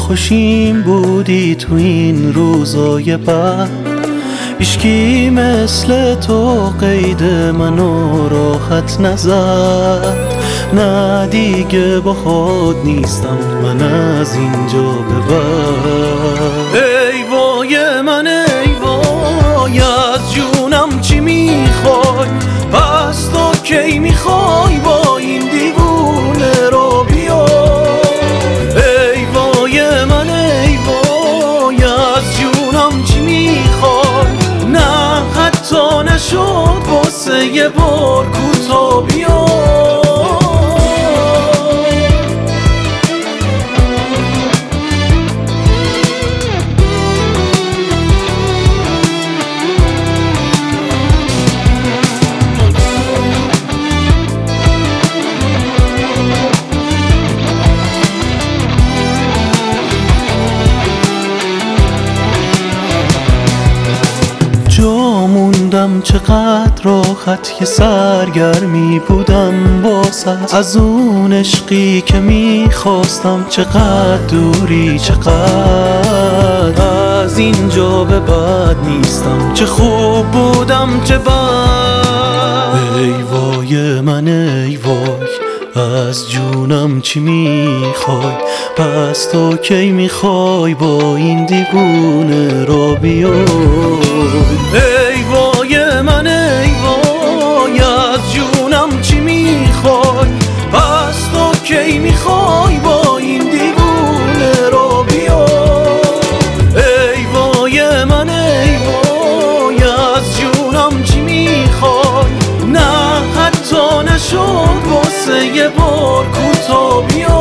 خوشیم بودی تو این روزای بد، هیچکی مثل تو قید منو راحت نزد. نه دیگه با خود نیستم من از اینجا به بعد. ای وای من ای وای، از جونم چی میخوای؟ پس تو کی میخوای با این دیوونه رو بیا؟ ای وای من ای وای، از جونم چی میخوای؟ نه حتی نشد واسه یه بار کوتا بیا. جا موندم چقدر راحت که سرگرمی بودم واسه، از اون عشقی که میخواستم چقدر دوری، چقدر از اینجا به بعد نیستم. چه خوب بودم چه بد. ای وای من ای وای، از جونم چی میخوای؟ پس تو کی میخوای با این دیوونه را بیای؟ ای وای من ای وای، از جونم چی میخوای؟ پس تو کی میخوای با این دیوونه را بیای؟ ای وای من ای وای، از جونم چی میخوای؟ نه حتی نشد واسه یه بار کوتا بیا.